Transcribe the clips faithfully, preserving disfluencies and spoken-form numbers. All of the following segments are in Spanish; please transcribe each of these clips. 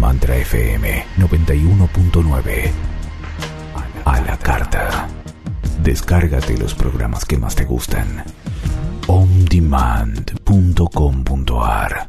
Mantra F M noventa y uno punto nueve. A la carta. Descárgate los programas que más te gustan. on demand punto com punto a r.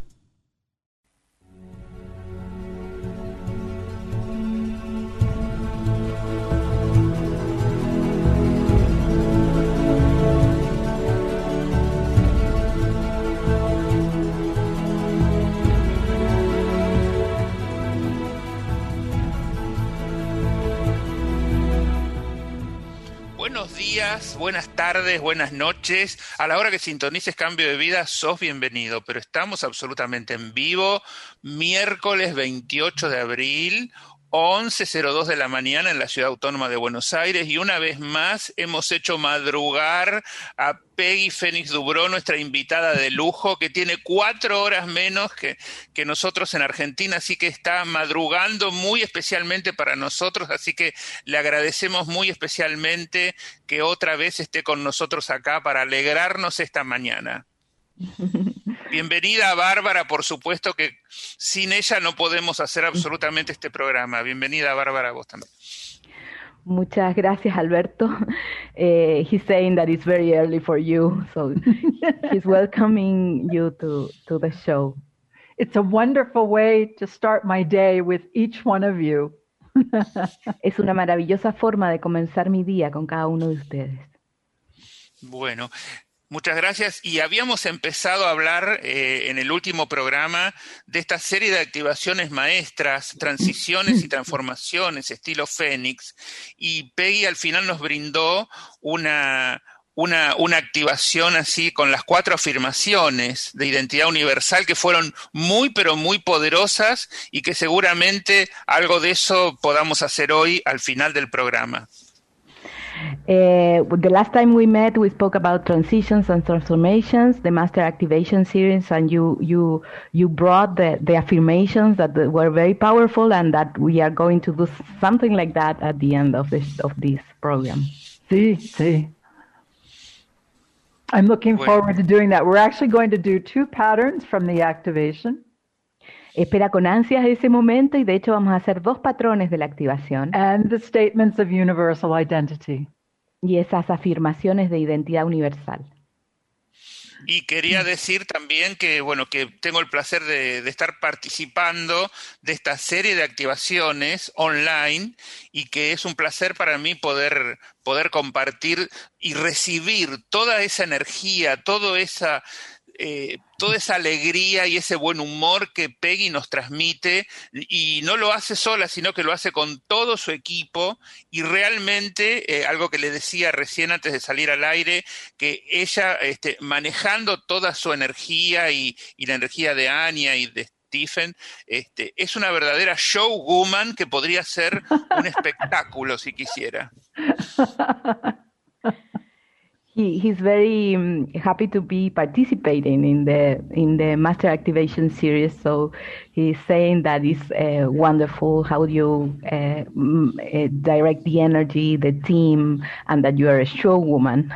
Buenos días, buenas tardes, buenas noches. A la hora que sintonices Cambio de Vida, sos bienvenido, pero estamos absolutamente en vivo, miércoles veintiocho de abril, once cero dos de la mañana en la Ciudad Autónoma de Buenos Aires, y una vez más hemos hecho madrugar a Peggy Fénix Dubró, nuestra invitada de lujo, que tiene cuatro horas menos que, que nosotros en Argentina, así que está madrugando muy especialmente para nosotros, así que le agradecemos muy especialmente que otra vez esté con nosotros acá para alegrarnos esta mañana. Bienvenida a Bárbara, por supuesto que sin ella no podemos hacer absolutamente este programa. Bienvenida, Bárbara, vos también. Muchas gracias, Alberto. Uh, he's saying that it's very early for you, so he's welcoming you to, to the show. It's a wonderful way to start my day with each one of you. Es una maravillosa forma de comenzar mi día con cada uno de ustedes. Bueno, muchas gracias. Y habíamos empezado a hablar eh, en el último programa de esta serie de activaciones maestras, transiciones y transformaciones, estilo Fénix, y Peggy al final nos brindó una, una, una activación así con las cuatro afirmaciones de identidad universal que fueron muy pero muy poderosas y que seguramente algo de eso podamos hacer hoy al final del programa. Uh, the last time we met, we spoke about transitions and transformations, the Master Activation Series, and you you you brought the, the affirmations that were very powerful, and that we are going to do something like that at the end of this of this program. Sí, sí. I'm looking Bueno. forward to doing that. We're actually going to do two patterns from the activation. Espera con ansias ese momento, y de hecho vamos a hacer dos patrones de la activación. And the statements of universal identity. Y esas afirmaciones de identidad universal. Y quería decir también que, bueno, que tengo el placer de, de estar participando de esta serie de activaciones online y que es un placer para mí poder, poder compartir y recibir toda esa energía, toda esa... Eh, toda esa alegría y ese buen humor que Peggy nos transmite, y no lo hace sola, sino que lo hace con todo su equipo, y realmente, eh, algo que le decía recién antes de salir al aire, que ella este, manejando toda su energía y, y la energía de Anya y de Stephen, este, es una verdadera showwoman que podría ser un espectáculo si quisiera. He, he's very um, happy to be participating in the in the Master Activation Series. So he's saying that it's uh, wonderful how you uh, m- uh, direct the energy, the team, and that you are a show woman.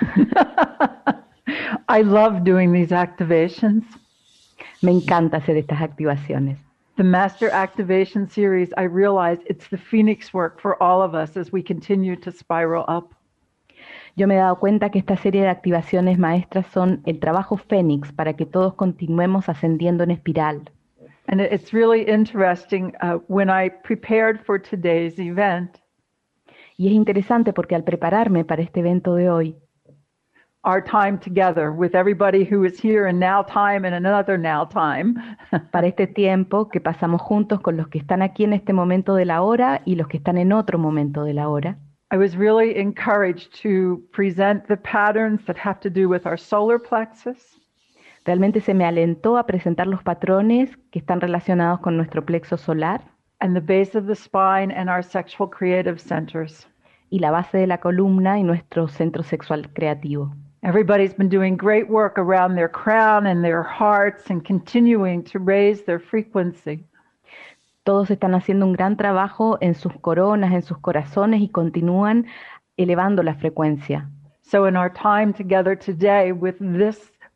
I love doing these activations. Me encanta hacer estas activaciones. The Master Activation Series, I realize it's the Phoenix work for all of us as we continue to spiral up. Yo me he dado cuenta que esta serie de activaciones maestras son el trabajo Fénix para que todos continuemos ascendiendo en espiral. And it's really interesting uh, when I prepared for today's event. Y es interesante porque al prepararme para este evento de hoy, our time together with everybody who is here in now time and another now time. para este tiempo que pasamos juntos con los que están aquí en este momento de la hora y los que están en otro momento de la hora. I was really encouraged to present the patterns that have to do with our solar plexus. Realmente se me alentó a presentar los patrones que están relacionados con nuestro plexo solar. And the base of the spine and our sexual creative centers. Y la base de la columna y nuestro centro sexual creativo. Everybody's been doing great work around their crown and their hearts and continuing to raise their frequency. Todos están haciendo un gran trabajo en sus coronas, en sus corazones, y continúan elevando la frecuencia. So in our time together today with this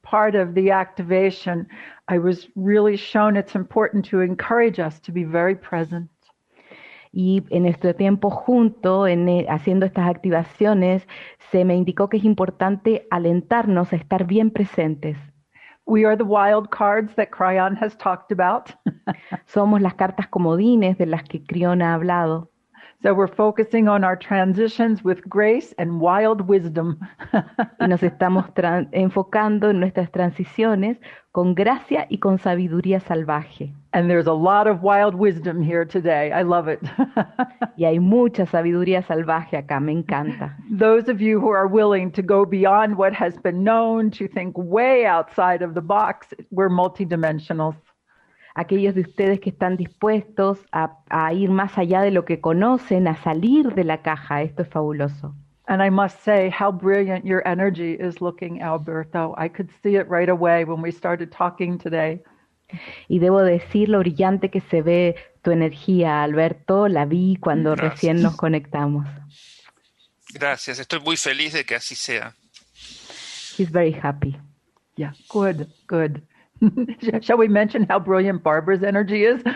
part of the activation, I was really shown it's important to encourage us to be very present. Y en nuestro tiempo junto, en, eh, haciendo estas activaciones, se me indicó que es importante alentarnos a estar bien presentes. We are the wild cards that Cryon has talked about. Somos las cartas comodines de las que Cryon ha hablado. So we're focusing on our transitions with grace and wild wisdom. Y nos estamos enfocando en nuestras transiciones con gracia y con sabiduría salvaje. And there's a lot of wild wisdom here today. I love it. Y hay mucha sabiduría salvaje acá, me encanta. Those of you who are willing to go beyond what has been known, to think way outside of the box, we're multidimensionals. Aquellos de ustedes que están dispuestos a, a ir más allá de lo que conocen, a salir de la caja, esto es fabuloso. And I must say how brilliant your energy is looking, Alberto. I could see it right away when we started talking today. Y debo decir lo brillante que se ve tu energía, Alberto. La vi cuando Gracias. Recién nos conectamos. Gracias, estoy muy feliz de que así sea. He's very happy. Yeah, good, good. Shall we mention how brilliant Barbara's energy is?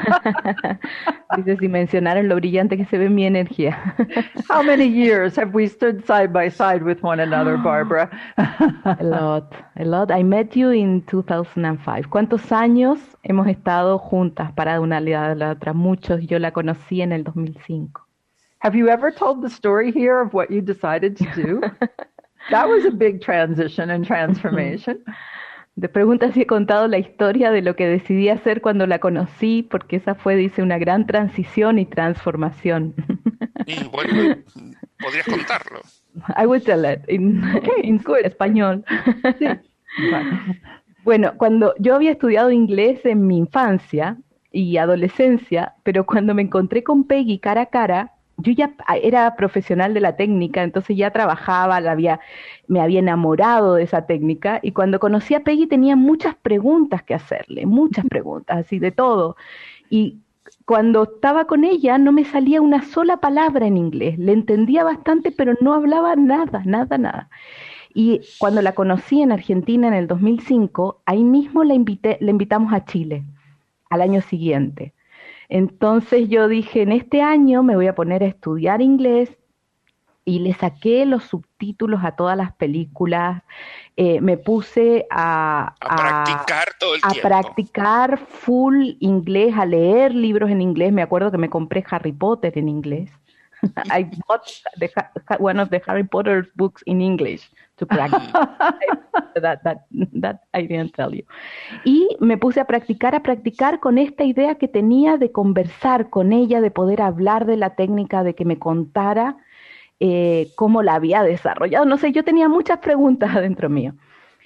Dice, si mencionaron lo brillante que se ve mi energía. How many years have we stood side by side with one another, Barbara? A lot, a lot. I met you in two thousand five. ¿Cuántos años hemos estado juntas para una al lado de la otra? Muchos. Yo la conocí en el dos mil cinco. Have you ever told the story here of what you decided to do? That was a big transition and transformation. Te pregunta si he contado la historia de lo que decidí hacer cuando la conocí, porque esa fue, dice, una gran transición y transformación. Y bueno, podrías contarlo. I will tell it in, in español. Sí. Bueno, cuando yo había estudiado inglés en mi infancia y adolescencia, pero cuando me encontré con Peggy cara a cara, yo ya era profesional de la técnica, entonces ya trabajaba, la había, me había enamorado de esa técnica, y cuando conocí a Peggy tenía muchas preguntas que hacerle, muchas preguntas, así de todo. Y cuando estaba con ella no me salía una sola palabra en inglés, le entendía bastante, pero no hablaba nada, nada, nada. Y cuando la conocí en Argentina en el dos mil cinco, ahí mismo la invité, la invitamos a Chile, al año siguiente. Entonces yo dije, en este año me voy a poner a estudiar inglés, y le saqué los subtítulos a todas las películas, eh, me puse a, A practicar todo el a tiempo. practicar full inglés, a leer libros en inglés. Me acuerdo que me compré Harry Potter en inglés. I bought the, one of the Harry Potter books in English to practice. that, that, that I didn't tell you. Y me puse a practicar, a practicar con esta idea que tenía de conversar con ella, de poder hablar de la técnica, de que me contara eh, cómo la había desarrollado. No sé, yo tenía muchas preguntas adentro mío.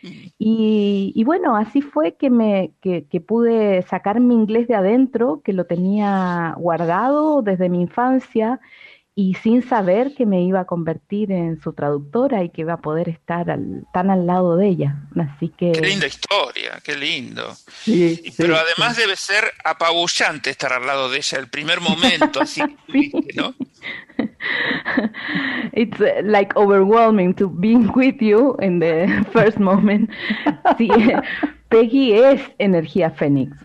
Y, y bueno, así fue que, me, que, que pude sacar mi inglés de adentro, que lo tenía guardado desde mi infancia, y sin saber que me iba a convertir en su traductora y que iba a poder estar al, tan al lado de ella. Así que... Qué linda historia, qué lindo. Sí, Y- Pero sí, además debe ser apabullante estar al lado de ella el primer momento, así que tuviste, ¿no? It's uh, like overwhelming to being with you in the first moment. Sí, Peggy es energía Fénix.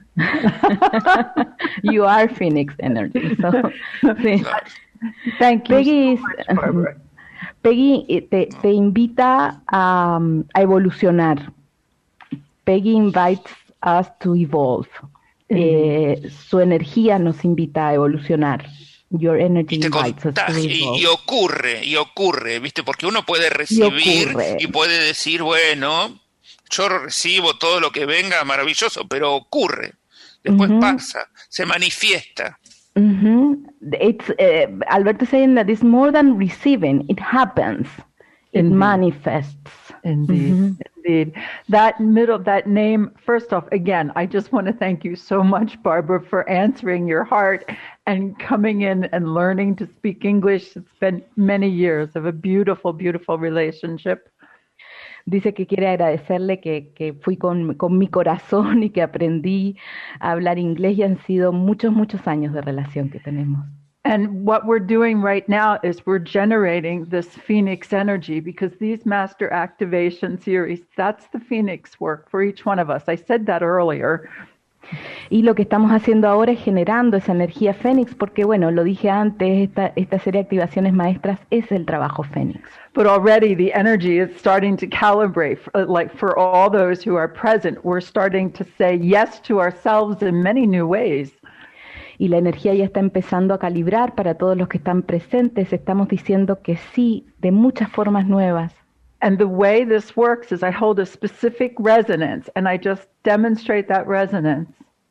You are Phoenix energy. So, sí. Thank you Peggy, so is- much, Barbara. Peggy eh, te, te invita a, um, a evolucionar. Peggy invites us to evolve. Eh, su energía nos invita a evolucionar. Your energy Y te invites us to contagia, y, evolve. y ocurre, y ocurre, ¿viste? Porque uno puede recibir ocurre. y puede decir, bueno, yo recibo todo lo que venga, maravilloso, pero ocurre. Después Ujú. pasa, se manifiesta. Mm-hmm. It's uh, Alberto saying that it's more than receiving. It happens. It Indeed. manifests. Indeed, Mhm. indeed. That middle, that name, first off, again, I just want to thank you so much, Barbara, for answering your heart and coming in and learning to speak English. It's been many years of a beautiful, beautiful relationship. Dice que quiere agradecerle que, que fui con, con mi corazón y que aprendí a hablar inglés, y han sido muchos, muchos años de relación que tenemos. And what we're doing right now is we're generating this Phoenix energy because these master activation series, that's the Phoenix work for each one of us. I said that earlier. Y lo que estamos haciendo ahora es generando esa energía Fénix, porque bueno, lo dije antes, esta, esta serie de activaciones maestras es el trabajo Fénix. But already the energy is starting to calibrate, like for all those who are present, we're starting to say yes to ourselves in many new ways. Y la energía ya está empezando a calibrar para todos los que están presentes. Estamos diciendo que sí de muchas formas nuevas. And the way this works is I hold a specific resonance and I just demonstrate that resonance.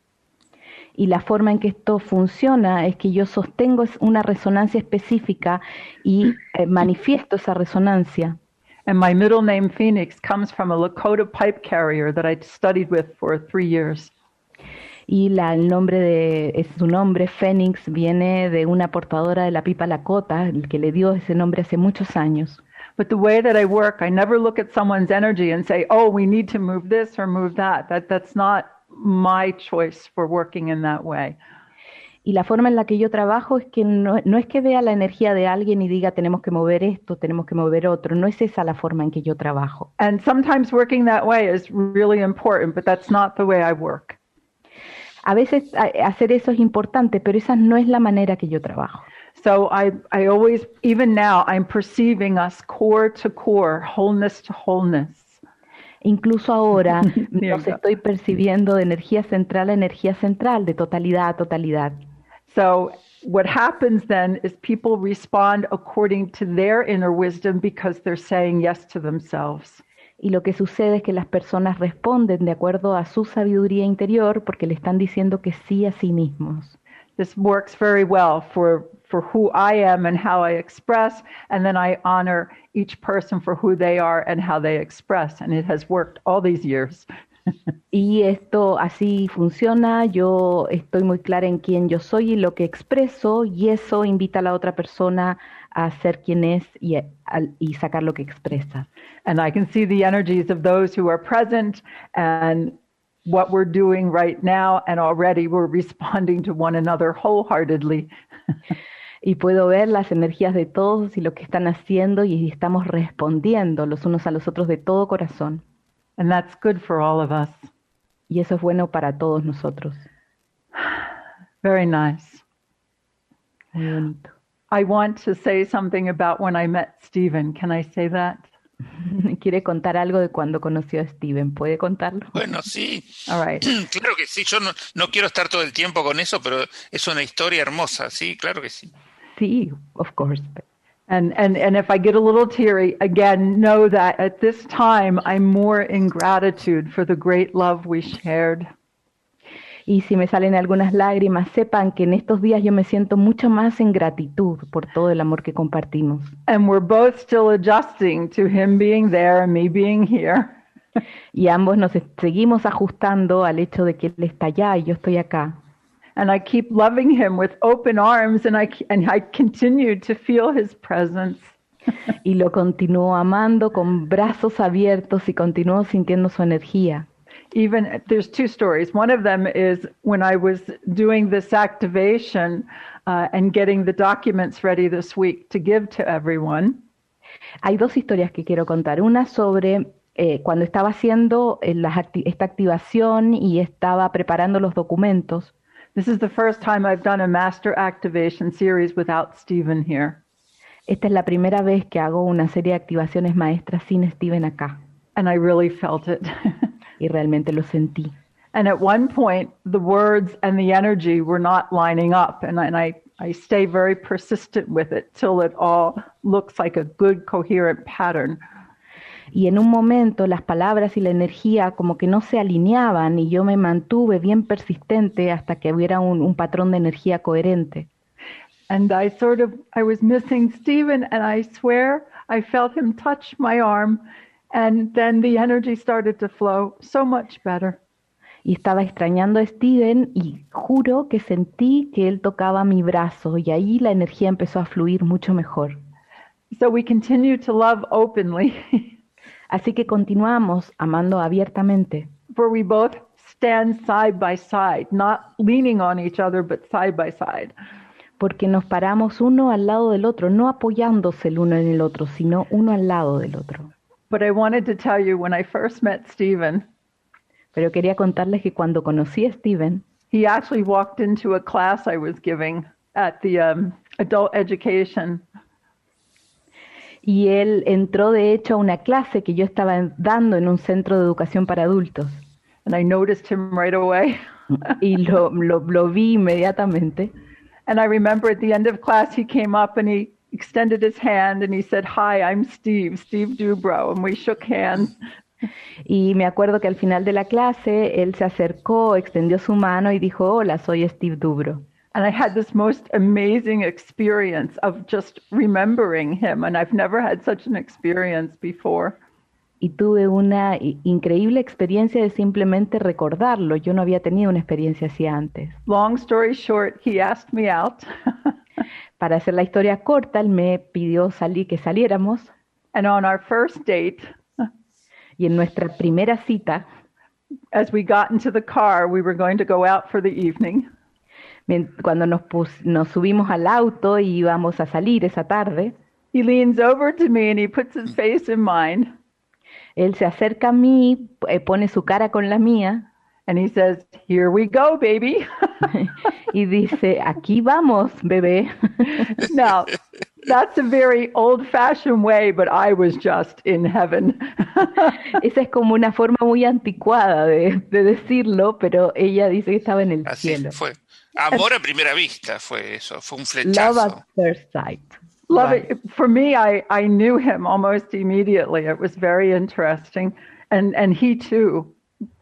Y la forma en que esto funciona es que yo sostengo una resonancia específica y eh, manifiesto esa resonancia. And my middle name Phoenix comes from a Lakota pipe carrier that I studied with for three years. Y la, el nombre de es su nombre Fénix viene de una portadora de la pipa Lakota, el que le dio ese nombre hace muchos años. But the way that I work, I never look at someone's energy and say, "Oh, we need to move this or move that." That that's not my choice for working in that way. Y la forma en la que yo trabajo es que no, no es que vea la energía de alguien y diga tenemos que mover esto, tenemos que mover otro. No es esa la forma en que yo trabajo. And sometimes working that way is really important, but that's not the way I work. A veces hacer eso es importante, pero esa no es la manera que yo trabajo. So I, I always, even now, I'm perceiving us core to core, wholeness to wholeness. Incluso ahora nos estoy percibiendo de energía central a energía central, de totalidad a totalidad. So what happens then is people respond according to their inner wisdom because they're saying yes to themselves. Y lo que sucede es que las personas responden de acuerdo a su sabiduría interior porque le están diciendo que sí a sí mismos. This works very well for, for who I am and how I express, and then I honor each person for who they are and how they express, and it has worked all these years. Y esto así funciona, yo estoy muy clara en quién yo soy y lo que expreso, y eso invita a la otra persona a ser quien es y, a, y sacar lo que expresa. And I can see the energies of those who are present and what we're doing right now, and already we're responding to one another wholeheartedly. Y puedo ver las energías de todos y lo que están haciendo y estamos respondiendo los unos a los otros de todo corazón. And that's good for all of us. Y eso es bueno para todos nosotros. Very nice. Muy bonito. I want to say something about when I met Stephen. Can I say that? ¿Quiere contar algo de cuando conoció a Steven? ¿Puede contarlo? Bueno, sí. All right. Claro que sí. Yo no, no quiero estar todo el tiempo con eso, pero es una historia hermosa. Sí, claro que sí. Sí, of course. And, and, and if I get a little teary, again, know that at this time I'm more in gratitude for the great love we shared. Y si me salen algunas lágrimas, sepan que en estos días yo me siento mucho más en gratitud por todo el amor que compartimos. And we're both still adjusting to him being there and me being here. Y ambos nos seguimos ajustando al hecho de que él está allá y yo estoy acá. And I keep loving him with open arms, and I and I continue to feel his presence. Y lo continúo amando con brazos abiertos y continúo sintiendo su energía. Even there's two stories. One of them is when I was doing this activation uh, and getting the documents ready this week to give to everyone. Hay dos historias que quiero contar. Una sobre eh, cuando estaba haciendo eh, las acti- esta activación y estaba preparando los documentos. This is the first time I've done a master activation series without Stephen here. Esta es la primera vez que hago una serie de activaciones maestras sin Steven acá. And I really felt it. Y realmente lo sentí. And at one point, the words and the energy were not lining up. And, and I, I stay very persistent with it till it all looks like a good, coherent pattern. Y en un momento las palabras y la energía como que no se alineaban y yo me mantuve bien persistente hasta que hubiera un, un patrón de energía coherente. And I sort of, I was missing Stephen, and I swear I felt him touch my arm, and then the energy started to flow so much better. Y estaba extrañando a Steven y juro que sentí que él tocaba mi brazo y ahí la energía empezó a fluir mucho mejor. So we continue to love openly. Así que continuamos amando abiertamente. For we both stand side by side, not leaning on each other, but side by side. Porque nos paramos uno al lado del otro, no apoyándose el uno en el otro, sino uno al lado del otro. But I wanted to tell you, when I first met Stephen, Pero quería contarles que cuando conocí a Steven, he actually walked into a class I was giving at the um, adult education. y él entró de hecho a una clase que yo estaba en- dando en un centro de educación para adultos. And I noticed him right away. Y lo, lo, lo vi inmediatamente. And I remember at the end of class, he came up and he extended his hand and he said, "Hi, I'm Steve, Steve Dubrow." And we shook hands. Y me acuerdo que al final de la clase, él se acercó, extendió su mano y dijo, hola, soy Steve Dubrow. And I had this most amazing experience of just remembering him. And I've never had such an experience before. Y tuve una i- increíble experiencia de simplemente recordarlo. Yo no había tenido una experiencia así antes. Long story short, he asked me out. Para hacer la historia corta, él me pidió salir, que saliéramos. And on our first date, Y en nuestra primera cita, as we got into the car, we were going to go out for the evening. mien- cuando nos, pus- nos subimos al auto y íbamos a salir esa tarde, He leans over to me and he puts his face in mine. él se acerca a mí, eh, pone su cara con la mía And he says, "Here we go, baby." y dice, aquí vamos, bebé. Now, that's a very old-fashioned way, but I was just in heaven. Esa es como una forma muy anticuada de, de decirlo, pero ella dice que estaba en el Así cielo. fue. Amor a primera vista fue eso, fue un Love flechazo. at first sight. Love Right. it. For me, I, I knew him almost immediately. It was very interesting. And, and he too.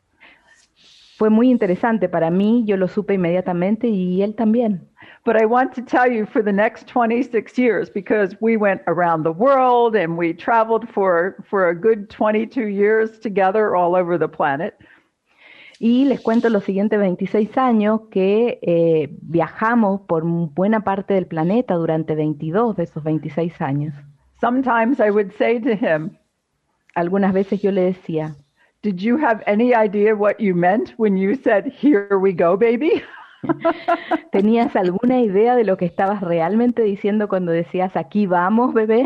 Fue muy interesante para mí, yo lo supe inmediatamente y él también. But I want to tell you for the next twenty-six years, because we went around the world and we traveled for, for a good twenty-two years together all over the planet. Y les cuento los siguientes veintiséis años que eh, viajamos por buena parte del planeta durante veintidós de esos veintiséis años. Sometimes I would say to him, Algunas veces yo le decía, "Did you have any idea what you meant when you said, 'Here we go, baby'?" ¿tenías alguna idea de lo que estabas realmente diciendo cuando decías, aquí vamos, bebé?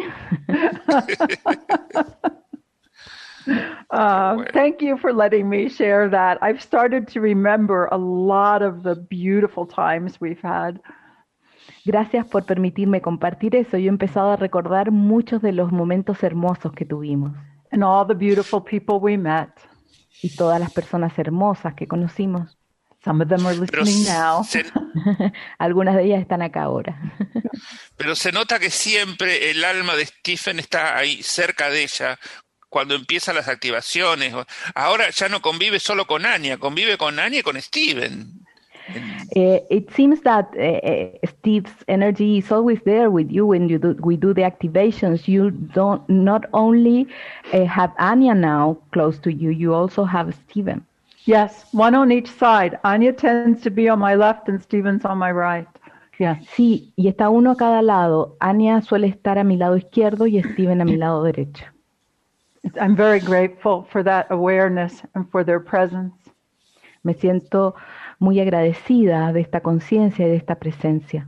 Uh, Bueno. Thank you for letting me share that. I've started to remember a lot of the beautiful times we've had. Gracias por permitirme compartir eso. Yo he empezado a recordar muchos de los momentos hermosos que tuvimos And all the beautiful people we met. y todas las personas hermosas que conocimos. Some of them are Pero listening now. se, Algunas de ellas están acá ahora. pero se nota que siempre el alma de Stephen está ahí cerca de ella cuando empiezan las activaciones. Ahora ya no convive solo con Anya, convive con Anya y con Steven. Uh, it seems that uh, uh, Steve's energy is always there with you when you do, we do the activations. You don't not only uh, have Anya now close to you, you also have Steven. Yes, one on each side. Anya tends to be on my left and Stephen's on my right. Yes. Sí, y está uno a cada lado. Anya suele estar a mi lado izquierdo y Steven a mi lado derecho. I'm very grateful for that awareness and for their presence. Me siento muy agradecida de esta conciencia y de esta presencia.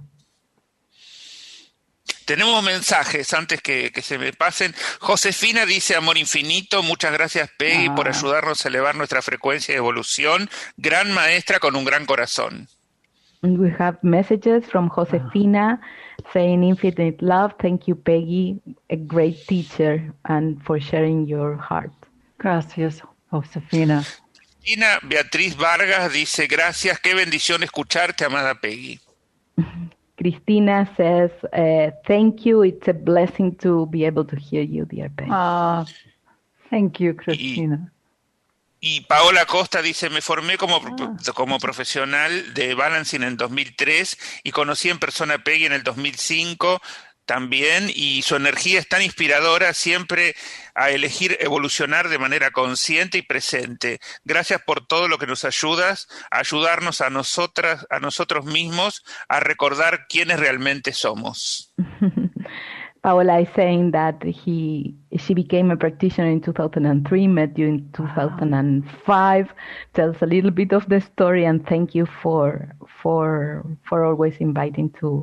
Tenemos mensajes antes que, que se me pasen. Josefina dice, amor infinito, muchas gracias Peggy Ah. por ayudarnos a elevar nuestra frecuencia de evolución. Gran maestra con un gran corazón. And we have messages from Josefina saying infinite love. Thank you, Peggy, a great teacher, and for sharing your heart. Gracias, Josefina. Tina Beatriz Vargas dice, gracias, qué bendición escucharte, amada Peggy. Cristina says, uh, thank you. It's a blessing to be able to hear you, dear Peggy. Uh, thank you, Christina. Y Paola Costa dice, me formé como, como profesional de balancing en dos mil tres y conocí en persona a Peggy en el dos mil cinco también, y su energía es tan inspiradora siempre a elegir evolucionar de manera consciente y presente. Gracias por todo lo que nos ayudas, a ayudarnos a nosotras, a nosotros mismos, a recordar quiénes realmente somos. Paola is saying that he she became a practitioner in two thousand three, met you in two thousand five. Tells a little bit of the story, and thank you for for for always inviting to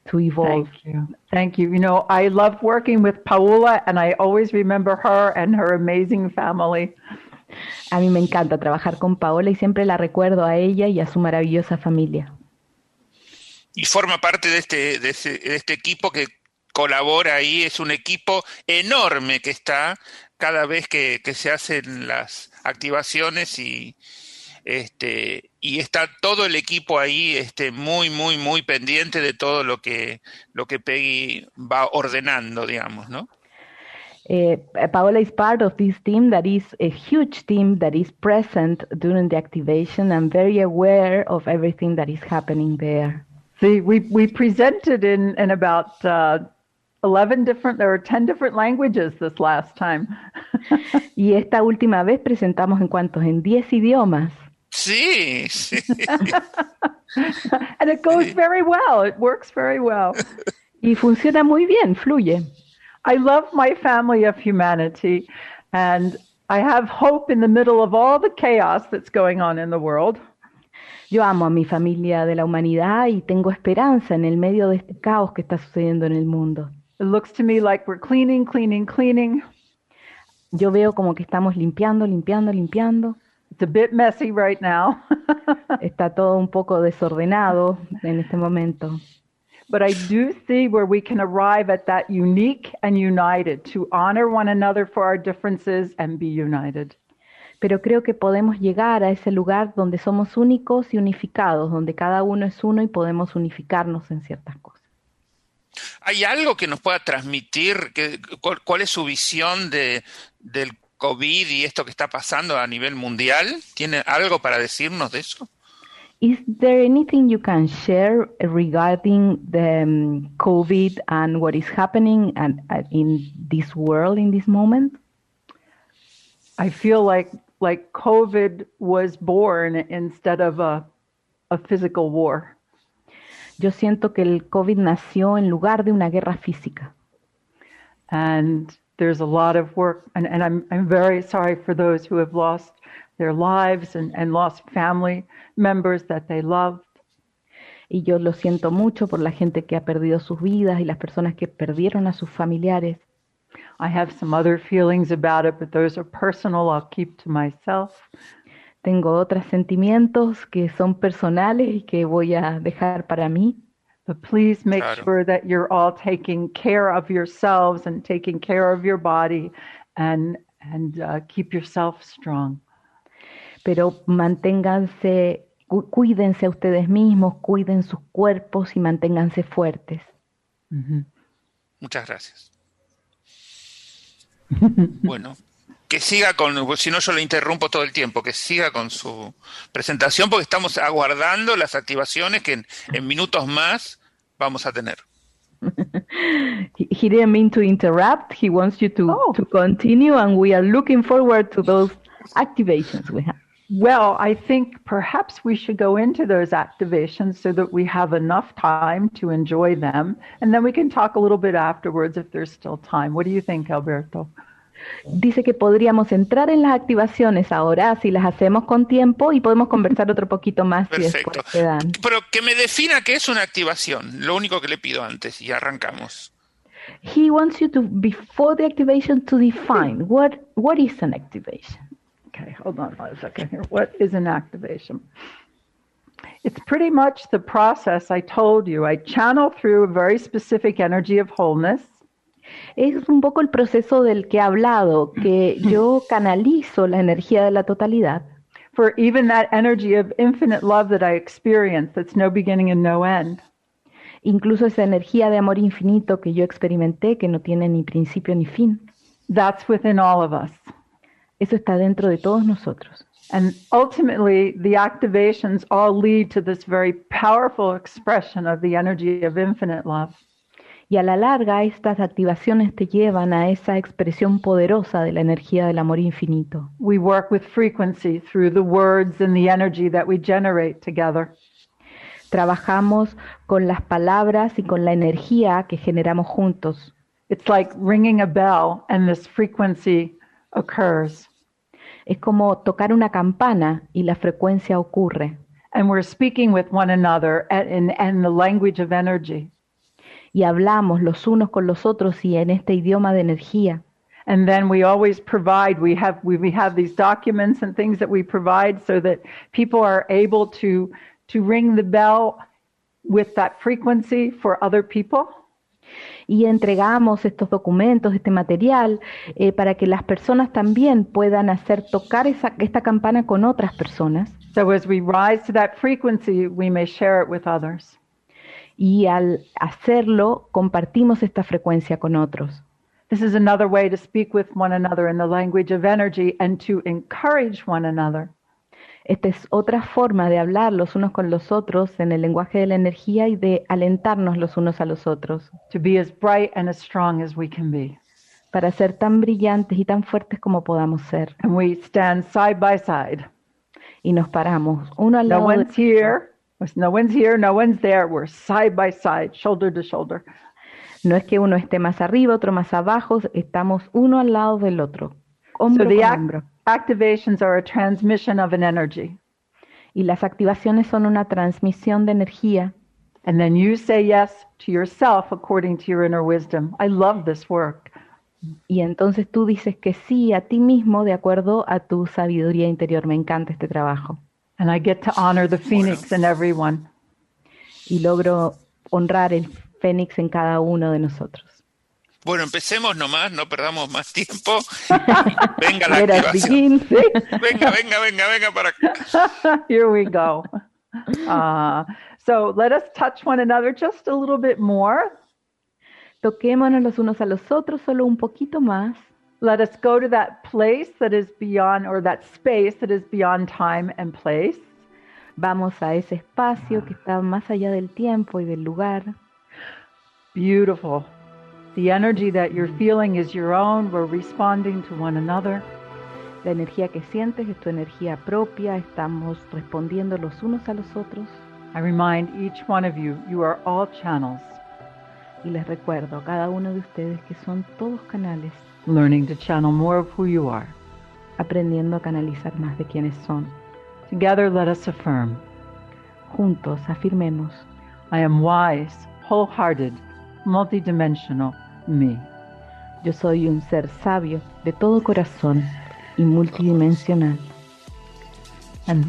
to evolve. Thank you. Thank you. You know, I love working with Paula, and I always remember her and her amazing family. A mí me encanta trabajar con Paola y siempre la recuerdo a ella y a su maravillosa familia. Y forma parte de este, de, ese, de este equipo que colabora ahí. Es un equipo enorme que está cada vez que, que se hacen las activaciones y este y está todo el equipo ahí este muy muy muy pendiente de todo lo que lo que Peggy va ordenando, digamos, ¿no? Uh, Paola is part of this team that is a huge team that is present during the activation and very aware of everything that is happening there. See, we we presented in in about uh, eleven different, there were ten different languages this last time. Y esta última vez presentamos en cuántos, en diez idiomas. Sí, sí. And it goes very well. It works very well. Y funciona muy bien, fluye. I love my family of humanity, and I have hope in the middle of all the chaos that's going on in the world. Yo amo a mi familia de la humanidad y tengo esperanza en el medio de este caos que está sucediendo en el mundo. It looks to me like we're cleaning, cleaning, cleaning. Yo veo como que estamos limpiando, limpiando, limpiando. It's a bit messy right now. Está todo un poco desordenado en este momento. But I do see where we can arrive at that unique and united, to honor one another for our differences and be united. Pero creo que podemos llegar a ese lugar donde somos únicos y unificados, donde cada uno es uno y podemos unificarnos en ciertas cosas. ¿Hay algo que nos pueda transmitir? Que, cuál, ¿Cuál es su visión de, del COVID y esto que está pasando a nivel mundial? ¿Tiene algo para decirnos de eso? Is there anything you can share regarding the um, COVID and what is happening and, uh, in this world in this moment? I feel like like COVID was born instead of a a physical war. Yo siento que el COVID nació en lugar de una guerra física. And there's a lot of work, and, and I'm I'm very sorry for those who have lost their lives and, and lost family members that they loved. Y yo lo siento mucho por la gente que ha perdido sus vidas y las personas que perdieron a sus familiares. I have some other feelings about it, but those are personal. I'll keep to myself. Tengo otros sentimientos que son personales y que voy a dejar para mí. But please make Claro. sure that you're all taking care of yourselves and taking care of your body, and and uh, keep yourself strong. Pero manténganse, cu- cuídense a ustedes mismos, cuiden sus cuerpos y manténganse fuertes. Mm-hmm. Muchas gracias. Bueno, que siga con, si no yo lo interrumpo todo el tiempo, que siga con su presentación porque estamos aguardando las activaciones que en, en minutos más vamos a tener. He, he didn't mean to interrupt. He wants you to, Oh. to continue, and we are looking forward to those activations we have. Well, I think perhaps we should go into those activations so that we have enough time to enjoy them, and then we can talk a little bit afterwards if there's still time. What do you think, Alberto? Dice que podríamos entrar en las activaciones ahora si las hacemos con tiempo y podemos conversar otro poquito más si Perfecto. después te dan. Pero que me defina qué es una activación, lo único que le pido antes y arrancamos. He wants you to, before the activation, to define what what is an activation. Okay, hold on one second here. What is an activation? It's pretty much the process I told you. I channel through a very specific energy of wholeness. Es un poco el proceso del que he hablado, que yo canalizo la energía de la totalidad. For even that energy of infinite love that I experience, that's no beginning and no end. Incluso esa energía de amor infinito que yo experimenté, que no tiene ni principio ni fin. That's within all of us. Eso está dentro de todos nosotros. And ultimately, the activations all lead to this very powerful expression of the energy of infinite love. Y a la larga, estas activaciones te llevan a esa expresión poderosa de la energía del amor infinito. We work with frequency through the words and the energy that we generate together. Trabajamos con las palabras y con la energía que generamos juntos. It's like ringing a bell and this frequency occurs. Es como tocar una campana y la frecuencia ocurre. And we're speaking with one another and in the language of energy. y hablamos los unos con los otros y en este idioma de energía. And then we always provide, we have we, we have these documents and things that we provide so that people are able to to ring the bell with that frequency for other people. Y entregamos estos documentos, este material, eh, para que las personas también puedan hacer tocar esa, esta campana con otras personas. So as we rise to that frequency, we may share it with others. Y al hacerlo, compartimos esta frecuencia con otros. This is another way to speak with one another in the language of energy and to encourage one another. Esta es otra forma de hablar los unos con los otros en el lenguaje de la energía y de alentarnos los unos a los otros. To be as bright and as strong as we can be. Para ser tan brillantes y tan fuertes como podamos ser. And we stand side by side. Y nos paramos uno al lado no one's de here, no one's here, no one's there. We're side by side, shoulder to shoulder. No es que uno esté más arriba, otro más abajo, estamos uno al lado del otro, hombro so the con act- hombro. Activations are a transmission of an energy. Y las activaciones son una transmisión de energía. And then you say yes to yourself according to your inner wisdom. I love this work. Y entonces tú dices que sí a ti mismo de acuerdo a tu sabiduría interior. Me encanta este trabajo. And I get to honor the phoenix in everyone. Y logro honrar el fénix en cada uno de nosotros. Bueno, empecemos nomás, no perdamos más tiempo. Venga la Let us activación. begin. Venga, venga, venga, venga para acá. Here we go. Uh, so let us touch one another just a little bit more. Toquémonos los unos a los otros solo un poquito más. Let us go to that place that is beyond, or that space that is beyond time and place. Vamos a ese espacio que está más allá del tiempo y del lugar. Beautiful. The energy that you're feeling is your own. We're responding to one another. La energía que sientes es tu energía propia. Estamos respondiendo los unos a los otros. I remind each one of you, you are all channels. Y les recuerdo a cada uno de ustedes que son todos canales. Learning to channel more of who you are. Aprendiendo a canalizar más de quienes son. Together, let us affirm. Juntos afirmemos. I am wise, wholehearted, multidimensional me. Yo soy un ser sabio de todo corazón y multidimensional. And,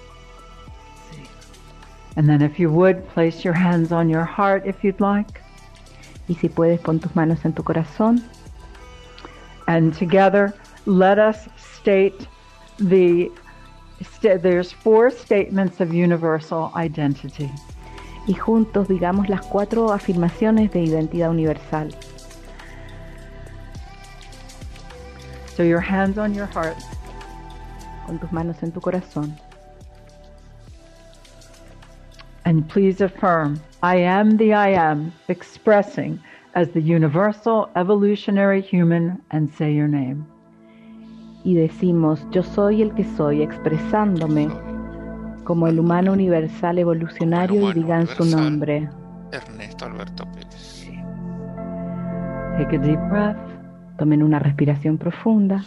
and then if you would, place your hands on your heart if you'd like. Y si puedes, pon tus manos en tu corazón. And together, let us state the, st- there's four statements of universal identity. Y juntos digamos las cuatro afirmaciones de identidad universal. So your hands on your heart. Con tus manos en tu corazón. And please affirm, I am the I am, expressing as the universal evolutionary human, and say your name. Y decimos, yo soy el que soy, expresándome como el humano universal evolucionario, y digan su nombre. Ernesto Alberto Pérez. Take a deep breath. Tomen una respiración profunda.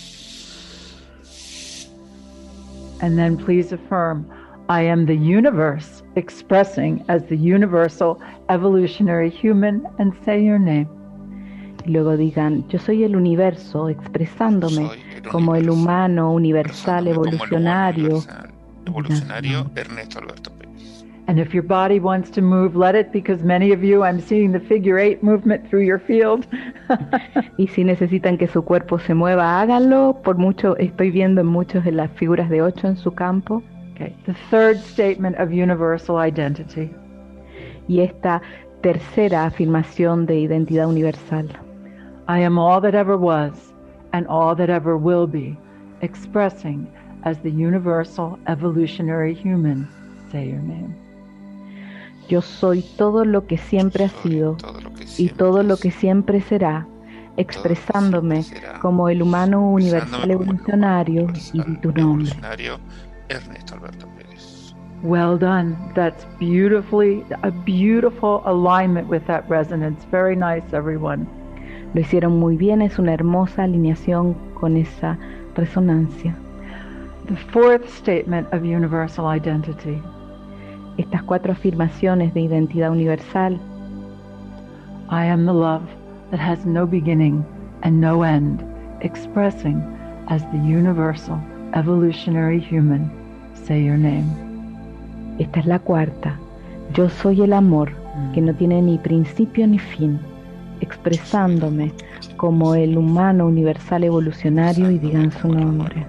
And then please affirm, I am the universe, expressing as the universal evolutionary human, and say your name. Y luego digan, yo soy el universo, expresándome como el humano universal evolucionario. Evolucionario Ernesto Alberto Pérez. And if your body wants to move, let it, because many of you, I'm seeing the figure eight movement through your field. Y si necesitan que su cuerpo se mueva, háganlo. Por mucho, estoy viendo en muchos de las figuras de ocho en su campo. Okay. The third statement of universal identity. Y esta tercera afirmación de identidad universal. I am all that ever was and all that ever will be, expressing as the universal evolutionary human. Say your name. Yo soy todo lo que siempre ha sido y todo lo que siempre será, expresándome como el humano universal evolucionario, y di tu nombre. Ernesto Alberto Pérez. Well done. That's beautifully, a beautiful alignment with that resonance. Very nice, everyone. Lo hicieron muy bien, es una hermosa alineación con esa resonancia. The fourth statement of universal identity. Estas cuatro afirmaciones de identidad universal. I am the love that has no beginning and no end, expressing as the universal evolutionary human. Say your name. Esta es la cuarta. Yo soy el amor que no tiene ni principio ni fin, expresándome como el humano universal evolucionario, y digan su nombre.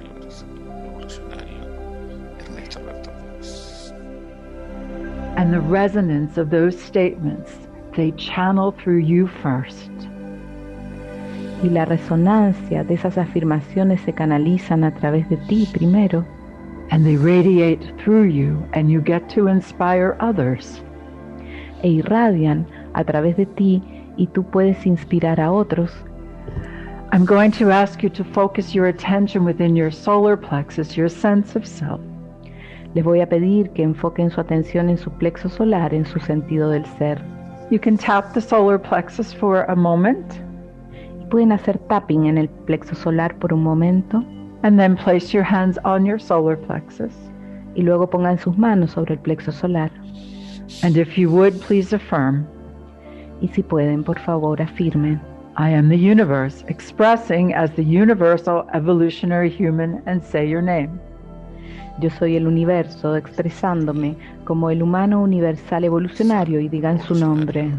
And the resonance of those statements, they channel through you first. Y la resonancia de esas afirmaciones se canalizan a través de ti primero. And they radiate through you, and you get to inspire others. E irradian a través de ti, y tú puedes inspirar a otros. I'm going to ask you to focus your attention within your solar plexus, your sense of self. Les voy a pedir que enfoquen su atención en su plexo solar, en su sentido del ser. You can tap the solar plexus for a moment. Y pueden hacer tapping en el plexo solar por un momento. And then place your hands on your solar plexus. Y luego pongan sus manos sobre el plexo solar. And if you would, please affirm. Y si pueden, por favor, afirmen. I am the universe, expressing as the universal evolutionary human, and say your name. Yo soy el universo, expresándome como el humano universal evolucionario, y digan su nombre.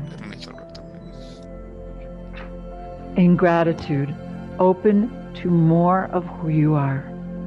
In gratitude, open to more of who you are.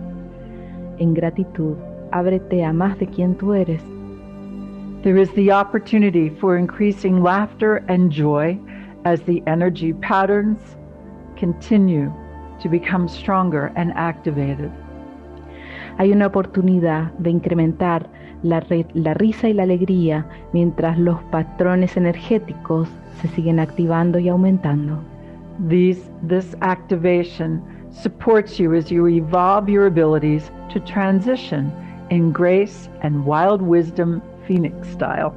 En gratitud, ábrete a más de quien tú eres. There is the opportunity for increasing laughter and joy as the energy patterns continue to become stronger and activated. Hay una oportunidad de incrementar la, re- la risa y la alegría mientras los patrones energéticos se siguen activando y aumentando. These, this activation supports you as you evolve your abilities to transition in grace and wild wisdom Phoenix style.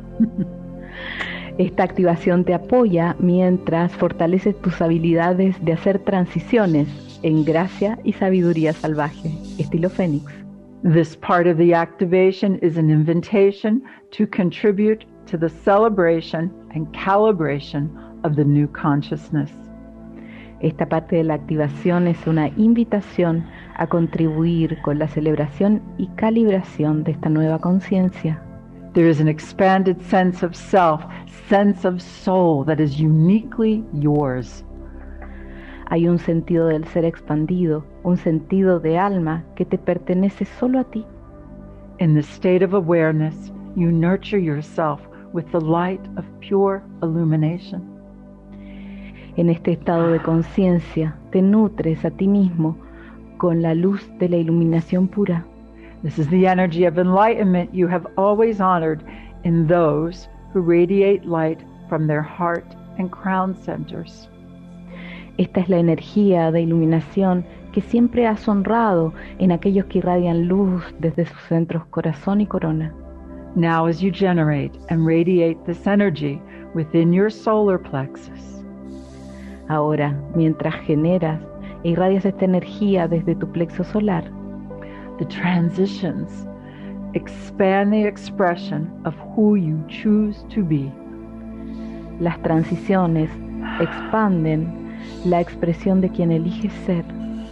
Esta activación te apoya mientras fortaleces tus habilidades de hacer transiciones en gracia y sabiduría salvaje, estilo Fénix. This part of the activation is an invitation to contribute to the celebration and calibration of the new consciousness. Esta parte de la activación es una invitación a contribuir con la celebración y calibración de esta nueva conciencia. There is an expanded sense of self, sense of soul that is uniquely yours. Hay un sentido del ser expandido, un sentido de alma que te pertenece solo a ti. In the state of awareness, you nurture yourself with the light of pure illumination. En este estado de conciencia, te nutres a ti mismo con la luz de la iluminación pura. This is the energy of enlightenment you have always honored in those who radiate light from their heart and crown centers. Esta es la energía de iluminación que siempre has honrado en aquellos que irradian luz desde sus centros corazón y corona. Now as you generate and radiate this energy within your solar plexus, ahora, mientras generas e irradias esta energía desde tu plexo solar, the transitions expand the expression of who you choose to be. Las transiciones expanden la expresión de quien eliges ser.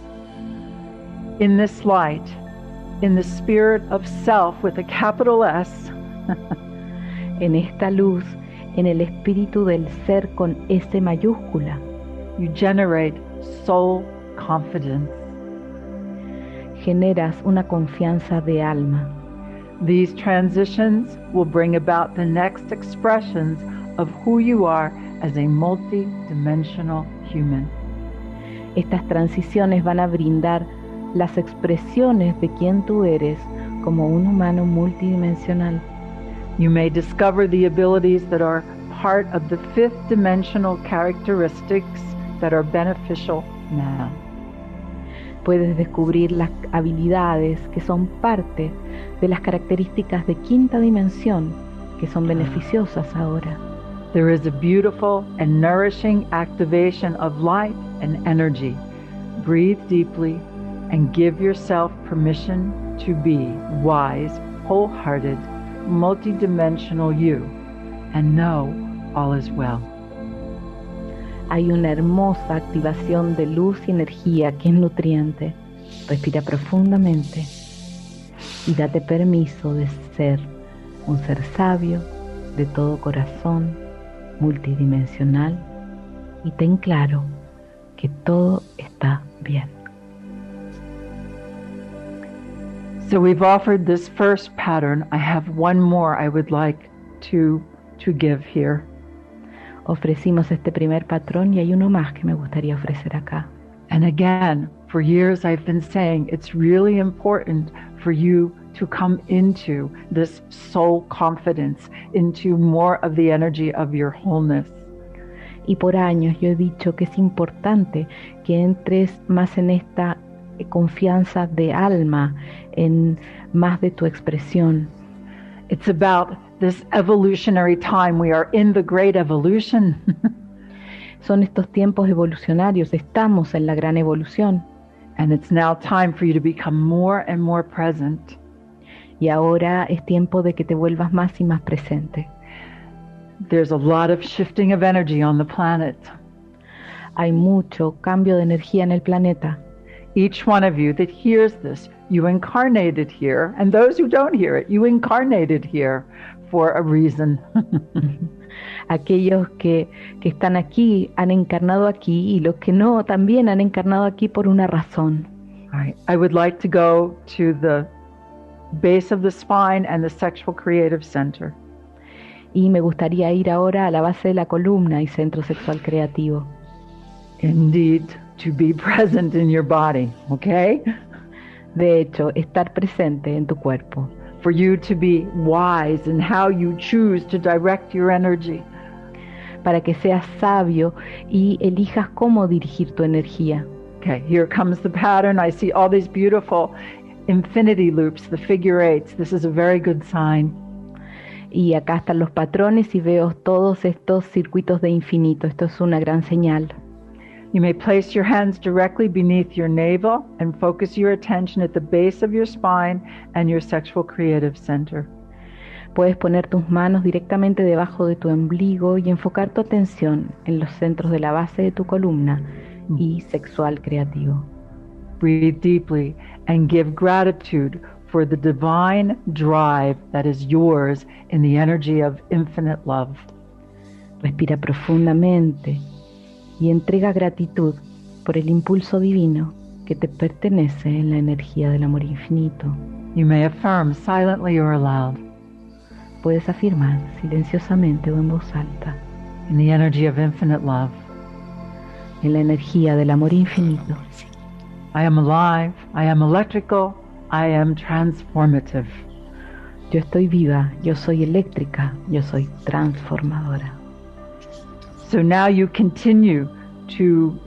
In this light, in the spirit of self with a capital S, en esta luz, en el espíritu del ser con S mayúscula, you generate soul confidence. Generas una confianza de alma. These transitions will bring about the next expressions of who you are as a multi-dimensional human. Estas transiciones van a brindar las expresiones de quien tú eres como un humano multidimensional. You may discover the abilities that are part of the fifth dimensional characteristics that are beneficial now. Puedes descubrir las habilidades que son parte de las características de quinta dimensión que son beneficiosas ahora. There is a beautiful and nourishing activation of light and energy. Breathe deeply and give yourself permission to be wise, wholehearted, multidimensional you, and know all is well. hay una hermosa activación de luz y energía que es nutriente. Respira profundamente y date permiso de ser un ser sabio, de todo corazón, multidimensional, y ten claro que todo está bien. So we've offered this first pattern. I have one more I would like to, to give here. Ofrecimos este primer patrón y hay uno más que me gustaría ofrecer acá. And again, for years I've been saying it's really important for you to come into this soul confidence, into more of the energy of your wholeness. Y por años yo he dicho que es importante que entres más en esta confianza de alma, en más de tu expresión. It's about this evolutionary time. We are in the great evolution. Son estos tiempos evolucionarios, estamos en la gran evolución. And it's now time for you to become more and more present. Y ahora es tiempo de que te vuelvas más y más presente. There's a lot of shifting of energy on the planet. Hay mucho cambio de energía en el planeta. Each one of you that hears this, you incarnated here, and those who don't hear it, you incarnated here for a reason. Aquellos que, que están aquí han encarnado aquí, y los que no también han encarnado aquí por una razón. All right. I would like to go to the base of the spine and the sexual creative center. Y me gustaría ir ahora a la base de la columna y centro sexual creativo. Indeed, to be present in your body, okay? De hecho, estar presente en tu cuerpo. For you to be wise in how you choose to direct your energy. Para que seas sabio y elijas cómo dirigir tu energía. Okay, here comes the pattern. I see all these beautiful infinity loops, the figure eights. This is a very good sign. Y acá están los patrones y veo todos estos circuitos de infinito. Esto es una gran señal. You may place your hands directly beneath your navel and focus your attention at the base of your spine and your sexual creative center. Puedes poner tus manos directamente debajo de tu ombligo y enfocar tu atención en los centros de la base de tu columna y sexual creativo. Breathe deeply and give gratitude for the divine drive that is yours in the energy of infinite love. Respira profundamente y entrega gratitud por el impulso divino que te pertenece en la energía del amor infinito. You may affirm silently or aloud. Puedes afirmar silenciosamente o en voz alta. In the energy of infinite love. En la energía del amor infinito. I am alive, I am electrical, I am transformative. Yo estoy viva, yo soy eléctrica, yo soy transformadora. So now you continue to,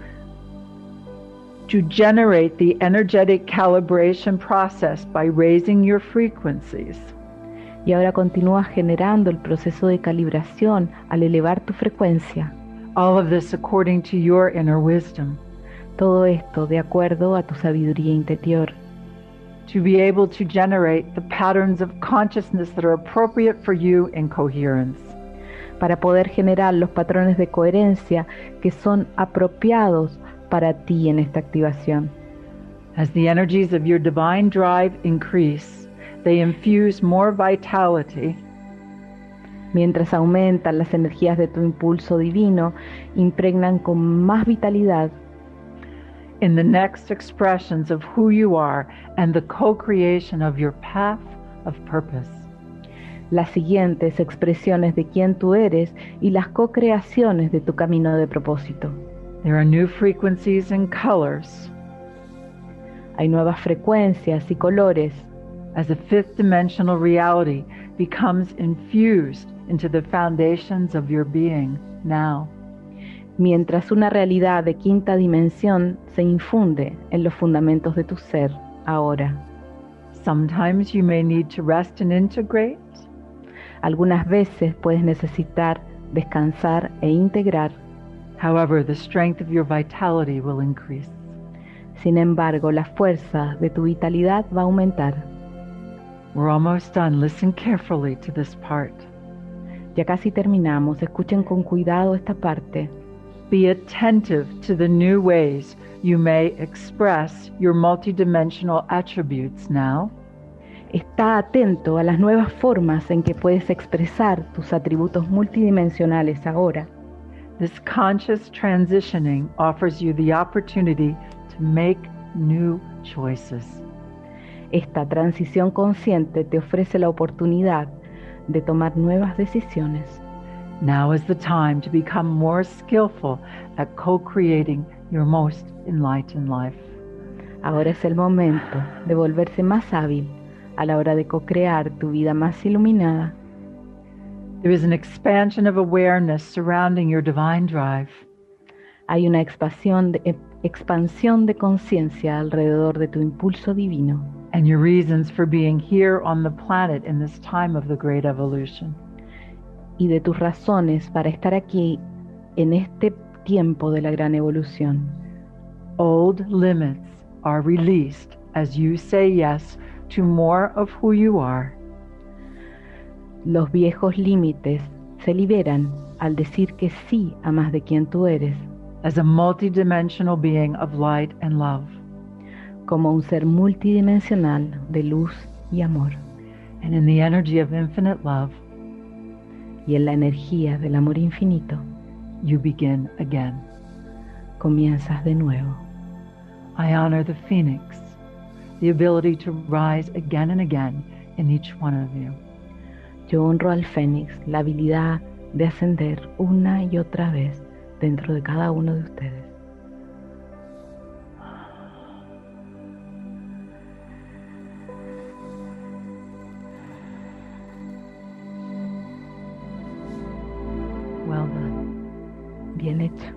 to generate the energetic calibration process by raising your frequencies. Y ahora continúa generando el proceso de calibración al elevar tu frecuencia. All of this according to your inner wisdom. Todo esto de acuerdo a tu sabiduría interior. To be able to generate the patterns of consciousness that are appropriate for you in coherence. Para poder generar los patrones de coherencia que son apropiados para ti en esta activación. As the energies of your divine drive increase, they infuse more vitality. Mientras aumentan las energías de tu impulso divino, impregnan con más vitalidad in the next expressions of who you are and the co-creation of your path of purpose. Las siguientes expresiones de quién tú eres y las co-creaciones de tu camino de propósito. There are new frequencies and colors. Hay nuevas frecuencias y colores. As a fifth dimensional reality becomes infused into the foundations of your being now. Mientras una realidad de quinta dimensión se infunde en los fundamentos de tu ser ahora. Sometimes you may need to rest and integrate. Algunas veces puedes necesitar descansar e integrar. However, the strength of your vitality will increase. Sin embargo, la fuerza de tu vitalidad va a aumentar. We're almost done. Listen carefully to this part. Ya casi terminamos. Escuchen con cuidado esta parte. Be attentive to the new ways you may express your multidimensional attributes now. Está atento a las nuevas formas en que puedes expresar tus atributos multidimensionales ahora. This conscious transitioning offers you the opportunity to make new choices. Esta transición consciente te ofrece la oportunidad de tomar nuevas decisiones. Now is the time to become more skillful at co-creating your most enlightened life. Ahora es el momento de volverse más hábil a la hora de co-crear tu vida más iluminada. There is an expansion of awareness surrounding your divine drive. Hay una expansión de, expansión de conciencia alrededor de tu impulso divino. And your reasons for being here on the planet in this time of the great evolution. Y de tus razones para estar aquí en este tiempo de la gran evolución. Old limits are released as you say yes to more of who you are. Los viejos límites se liberan al decir que sí a más de quien tú eres. As a multidimensional being of light and love. Como un ser multidimensional de luz y amor. And in the energy of infinite love. Y en la energía del amor infinito. You begin again. Comienzas de nuevo. I honor the phoenix, the ability to rise again and again in each one of you. Yo honro al fénix, la habilidad de ascender una y otra vez dentro de cada uno de ustedes. Well done. Bien hecho.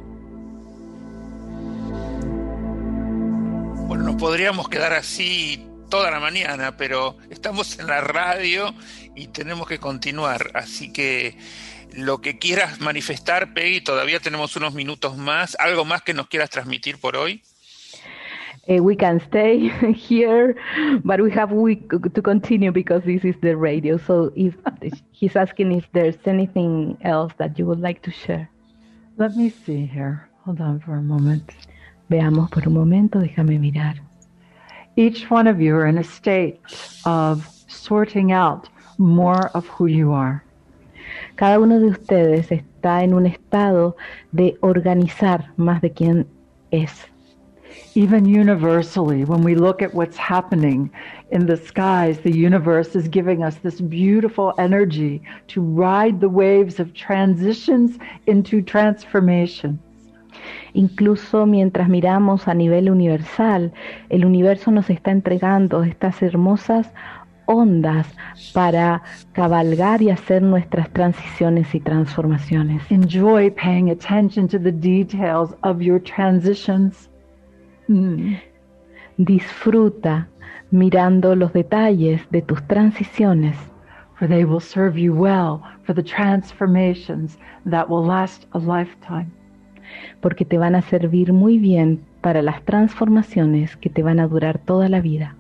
Bueno, nos podríamos quedar así toda la mañana, pero estamos en la radio y tenemos que continuar, así que lo que quieras manifestar, Peggy, todavía tenemos unos minutos más, algo más que nos quieras transmitir por hoy. Uh, we can stay here, but we have we to continue because this is the radio. So if he's asking if there's anything else that you would like to share. Let me see here. Hold on for a moment. Veamos por un momento, déjame mirar. Each one of you are in a state of sorting out more of who you are. Cada uno de ustedes está en un estado de organizar más de quién es. Even universally, when we look at what's happening in the skies, the universe is giving us this beautiful energy to ride the waves of transitions into transformations. Incluso mientras miramos a nivel universal, el universo nos está entregando estas hermosas ondas para cabalgar y hacer nuestras transiciones y transformaciones. Enjoy paying attention to the details of your transitions. Mm. Disfruta mirando los detalles de tus transiciones. For they will serve you well for the transformations that will last a lifetime. Porque te van a servir muy bien para las transformaciones que te van a durar toda la vida.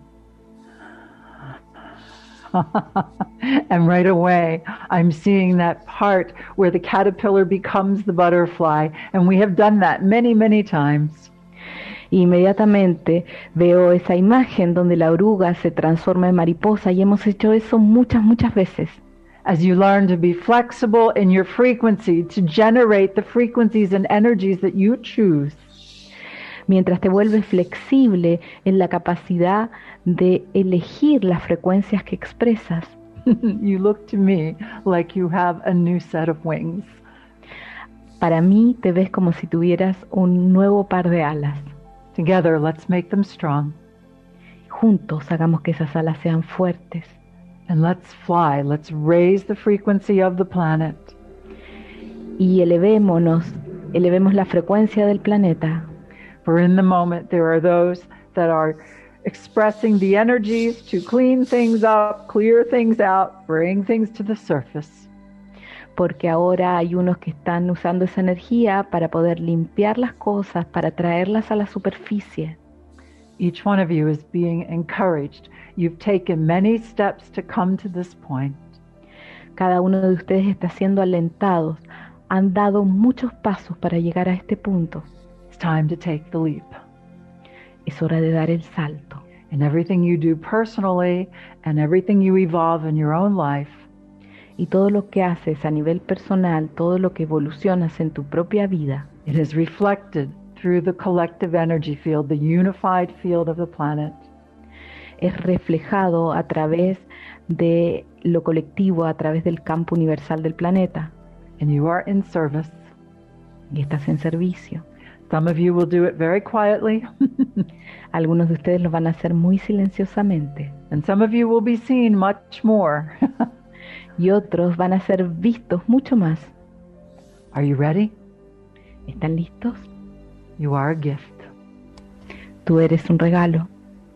And right away, I'm seeing that part where the caterpillar becomes the butterfly, and we have done that many, many times. Inmediatamente veo esa imagen donde la oruga se transforma en mariposa y hemos hecho eso muchas, muchas veces. As you learn to be flexible in your frequency, to generate the frequencies and energies that you choose. Mientras te vuelves flexible en la capacidad de elegir las frecuencias que expresas. You look to me like you have a new set of wings. Para mí te ves como si tuvieras un nuevo par de alas. Together, let's make them strong. Juntos hagamos que esas alas sean fuertes. And let's fly. Let's raise the frequency of the planet. Y elevémonos, elevemos la frecuencia del planeta. For in the moment there are those that are expressing the energies to clean things up, clear things out, bring things to the surface. Porque ahora hay unos que están usando esa energía para poder limpiar las cosas, para traerlas a la superficie. Each one of you is being encouraged. You've taken many steps to come to this point. Cada uno de ustedes está siendo alentados han dado muchos pasos para llegar a este punto. It's time to take the leap. Es hora de dar el salto. And everything you do personally and everything you evolve in your own life, Y todo lo que haces a nivel personal, todo lo que evolucionas en tu propia vida, it is reflected through the collective energy field, the unified field of the planet. es reflejado a través de lo colectivo, a través del campo universal del planeta. And you are in service. Y estás en servicio. Some of you will do it very quietly, Algunos de ustedes lo van a hacer muy silenciosamente. and some of you will be seen much more. Y otros van a ser vistos mucho más. Are you ready? ¿Están listos? You are a gift. Tú eres un regalo.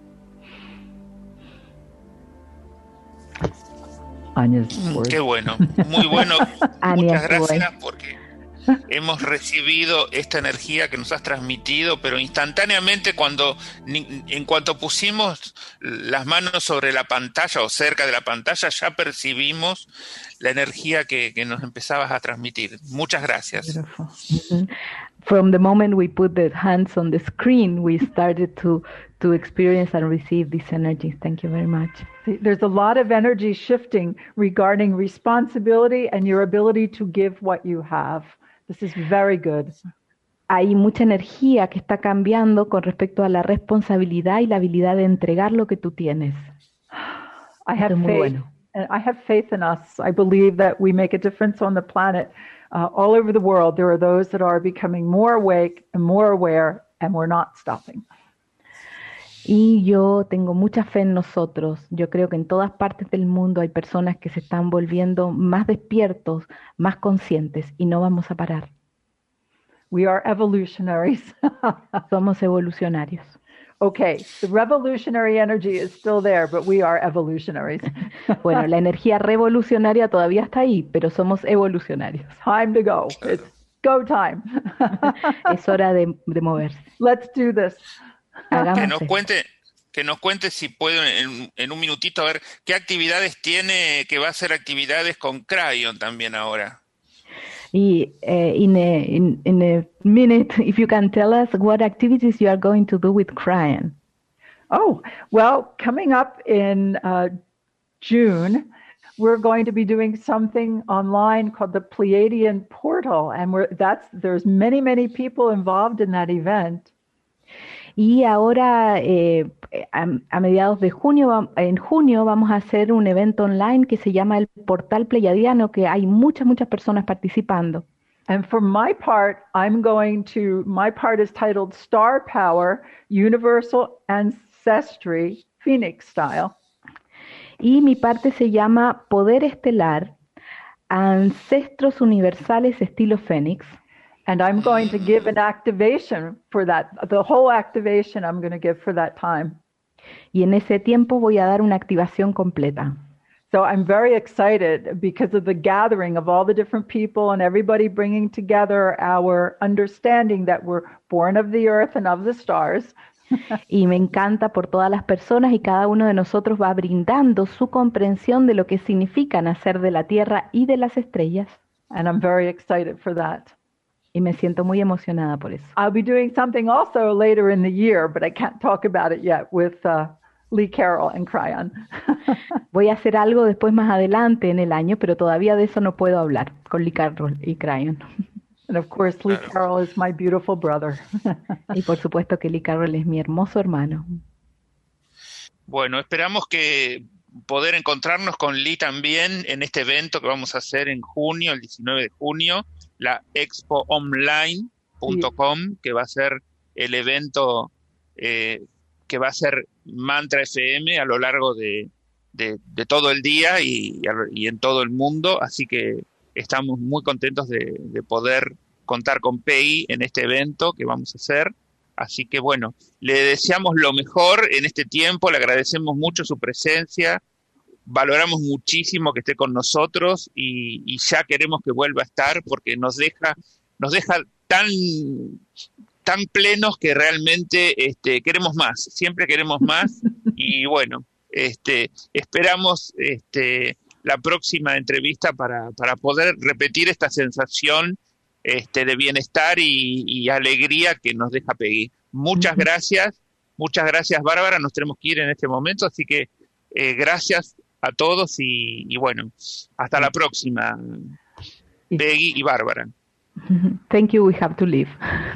Anya's Mm, word. Qué bueno, muy bueno. Anya, Muchas qué gracias porque hemos recibido esta energía que nos has transmitido, pero instantáneamente cuando, ni- en cuanto pusimos las manos sobre la pantalla o cerca de la pantalla, ya percibimos la energía que, que nos empezabas a transmitir. Muchas gracias. Beautiful. Mhm. From the moment we put the hands on the screen, we started to to experience and receive these energies. Thank you very much. See, there's a lot of energy shifting regarding responsibility and your ability to give what you have. This is very good. Hay mucha energía que está cambiando con respecto a la responsabilidad y la habilidad de entregar lo que tú tienes. I Esto have es muy faith. bueno. And I have faith in us. I believe that we make a difference on the planet. Uh, all over the world, there are those that are becoming more awake and more aware, and we're not stopping. Y yo tengo mucha fe en nosotros. Yo creo que en todas partes del mundo hay personas que se están volviendo más despiertos, más conscientes, y no vamos a parar. We are evolutionaries. Somos evolucionarios. Okay, the revolutionary energy is still there, but we are evolutionaries. Bueno, la energía revolucionaria todavía está ahí, pero somos evolucionarios. Time to go. It's go time. Es hora de, de moverse. Let's do this. Hagamos Que nos esto. cuente, que nos cuente si puedo en, en un minutito a ver qué actividades tiene, que va a hacer actividades con Cryon también ahora. Y uh, in, a, in, in a minute, if you can tell us what activities you are going to do with Cryon. Oh, well, coming up in uh, June, we're going to be doing something online called the Pleiadian Portal, and we're that's there's many many people involved in that event. Y ahora, eh, a, a mediados de junio, vam- en junio, vamos a hacer un evento online que se llama el Portal Pleiadiano, que hay muchas, muchas personas participando. And for my part, I'm going to my part is titled Star Power, Universal Ancestry, Phoenix Style. Y mi parte se llama Poder Estelar, Ancestros Universales Estilo Fénix. And I'm going to give an activation for that. The whole activation I'm going to give for that time. Y en ese tiempo voy a dar una activación completa. So I'm very excited because of the gathering of all the different people and everybody bringing together our understanding that we're born of the earth and of the stars. Y me encanta por todas las personas y cada uno de nosotros va brindando su comprensión de lo que significa nacer de la tierra y de las estrellas. And I'm very excited for that. Y me siento muy emocionada por eso. I'll be doing something also later in the year, but I can't talk about it yet with uh, Lee Carroll and Cryon. Voy a hacer algo después más adelante en el año, pero todavía de eso no puedo hablar con Lee Carroll y Cryon. And of course, Lee Carroll is my beautiful brother. Y por supuesto que Lee Carroll es mi hermoso hermano. Bueno, esperamos que poder encontrarnos con Lee también en este evento que vamos a hacer en junio, el diecinueve de junio, la expo online punto com, que va a ser el evento eh, que va a ser Mantra F M a lo largo de, de, de todo el día y, y en todo el mundo, así que estamos muy contentos de, de poder contar con P I en este evento que vamos a hacer. Así que bueno, le deseamos lo mejor en este tiempo, le agradecemos mucho su presencia, valoramos muchísimo que esté con nosotros y, y ya queremos que vuelva a estar porque nos deja, nos deja tan, tan plenos que realmente este, queremos más, siempre queremos más y bueno, este, esperamos este, la próxima entrevista para, para poder repetir esta sensación este, de bienestar y, y alegría que nos deja Peggy. Muchas uh-huh. gracias, muchas gracias Bárbara, nos tenemos que ir en este momento, así que eh, gracias a todos y, y bueno, hasta la próxima, Peggy y Bárbara. Thank you, we have to leave.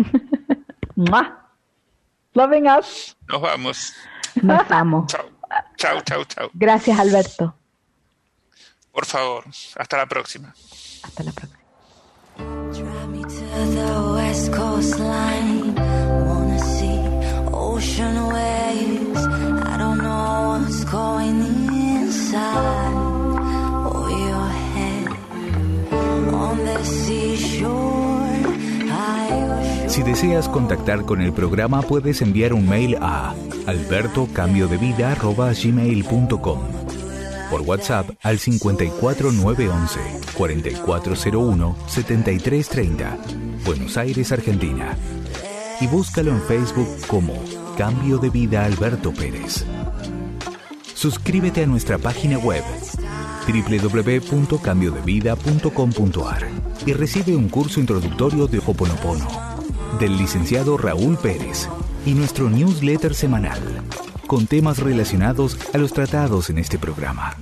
Loving us. Nos vamos. Nos vamos. Chao, chao, chao, chao. Gracias, Alberto. Por favor, hasta la próxima. Hasta la próxima. Drive me to the west coast line. Wanna see ocean waves. I don't know what's going inside of your head. On the seashore, I... Si deseas contactar con el programa, puedes enviar un mail a alberto cambio de vida arroba gmail punto com, por WhatsApp al cincuenta y cuatro nueve once cuarenta y cuatro cero uno setenta y tres treinta, Buenos Aires, Argentina. Y búscalo en Facebook como Cambio de Vida Alberto Pérez. Suscríbete a nuestra página web doble u doble u doble u punto cambio de vida punto com punto a r y recibe un curso introductorio de Ho'oponopono del licenciado Raúl Pérez y nuestro newsletter semanal con temas relacionados a los tratados en este programa.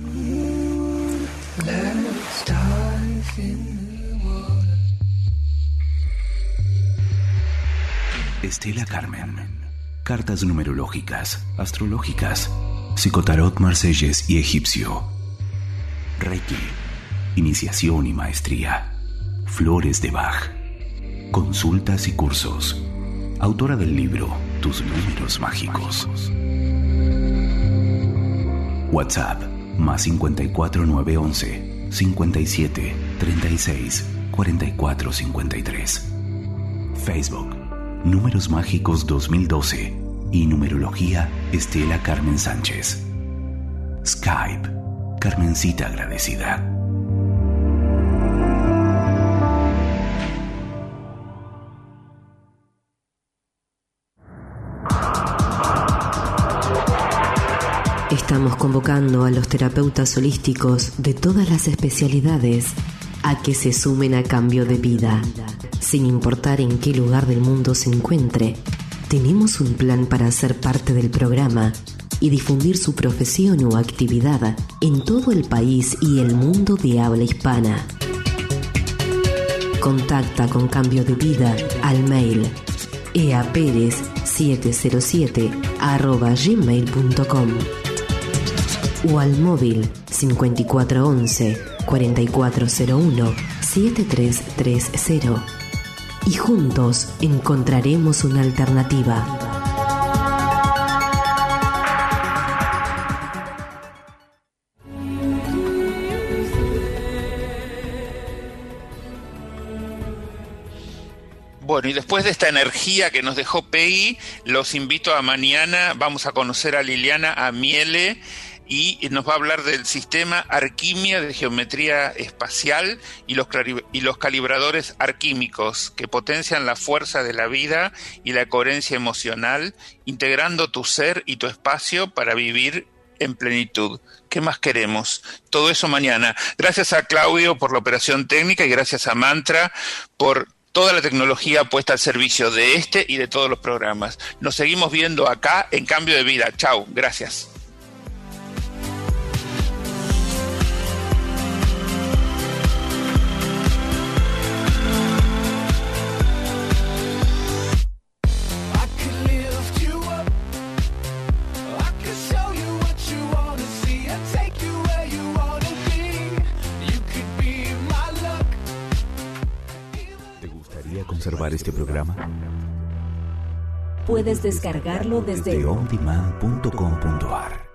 Estela Carmen. Cartas numerológicas, astrológicas, psicotarot marsellés y egipcio. Reiki, iniciación y maestría. Flores de Bach. Consultas y cursos. Autora del libro Tus números mágicos. WhatsApp más cincuenta y cuatro nueve once cincuenta y siete treinta y seis cuarenta y cuatro cincuenta y tres. Facebook Números Mágicos dos mil doce y Numerología Estela Carmen Sánchez. Skype Carmencita Agradecida. Estamos convocando a los terapeutas holísticos de todas las especialidades a que se sumen a Cambio de Vida. Sin importar en qué lugar del mundo se encuentre, tenemos un plan para ser parte del programa y difundir su profesión o actividad en todo el país y el mundo de habla hispana. Contacta con Cambio de Vida al mail eaperez siete cero siete arroba gmail punto com o al móvil cincuenta y cuatro once cuarenta y cuatro cero uno setenta y tres treinta y juntos encontraremos una alternativa. Bueno, y después de esta energía que nos dejó Peggy, los invito a mañana, vamos a conocer a Liliana Amiele, y nos va a hablar del sistema Arquimia de geometría espacial y los, y los calibradores arquímicos que potencian la fuerza de la vida y la coherencia emocional, integrando tu ser y tu espacio para vivir en plenitud. ¿Qué más queremos? Todo eso mañana. Gracias a Claudio por la operación técnica y gracias a Mantra por toda la tecnología puesta al servicio de este y de todos los programas. Nos seguimos viendo acá en Cambio de Vida. Chau, gracias. Conservar este programa. Puedes descargarlo desde on demand punto com punto a r.